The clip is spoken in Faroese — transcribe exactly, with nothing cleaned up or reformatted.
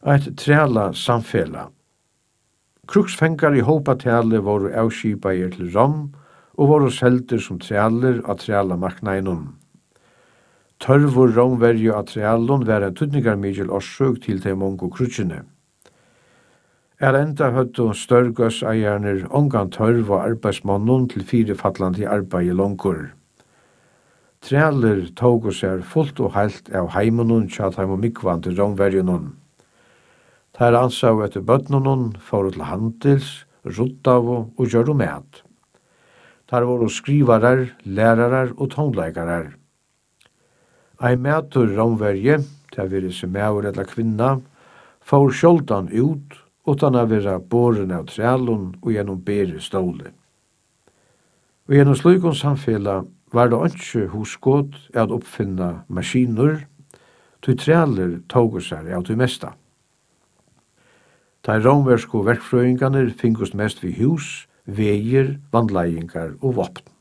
Eit træla samfela. Kruksfengar i hópatale voru avskipair til Rom og voru seldir som træler av træla markneinum. Tørvur romverju av trælun var en tudningarmikil orsøk til de mongo krutsjene. Er enda høttu størgøseierne ongan tørv og arbeidsmannun til firefallandi arbeid longur. Træler togu seg fullt og heilt av heimunun tja taim og mikvandi romverjunun. Tær ansau etter bøtnunun, fóru til handels, ruttavu og gjøru mat. Tær voru skrivarar, lærarar og tónleikarar. Ein matur romverje, tær veri sem maur eller kvinna, fór sjoldan ut, utan að vera boren av trælun og gjennom beri stóli. Og gjennom slukun samfela var det ikke husgått at oppfinna maskinur, til træler togu seg av til mesta. De romversko verkfrøyngarnir fingust mest vi hus, veier, vandleiingar og vopn.